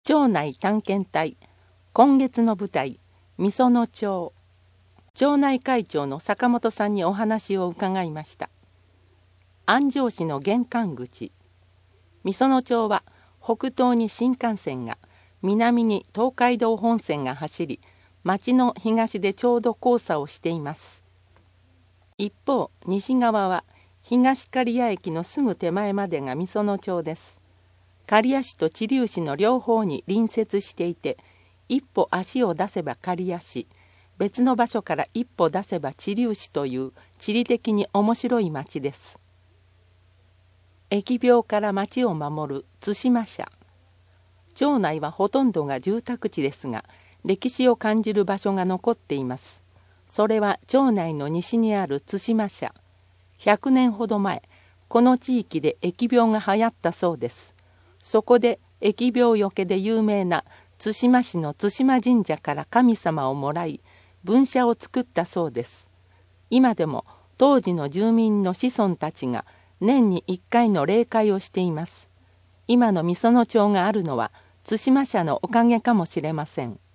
町内探検隊今月の舞台御園町。町内会長の坂本さんにお話を伺いました。安城市の玄関口御園町は北東に新幹線が、南に東海道本線が走り、町の東でちょうど交差をしています。一方西側は東刈谷駅のすぐ手前までが御園町です。刈谷市と知立市の両方に隣接していて、一歩足を出せば刈谷市、別の場所から一歩出せば知立市という地理的に面白い町です。疫病から町を守る対馬社。町内はほとんどが住宅地ですが、歴史を感じる場所が残っています。それは町内の西にある対馬社。100年ほど前、この地域で疫病が流行ったそうです。そこで疫病よけで有名な対馬市の対馬神社から神様をもらい、分社を作ったそうです。今でも当時の住民の子孫たちが年に1回の例会をしています。今の御園町があるのは対馬社のおかげかもしれません。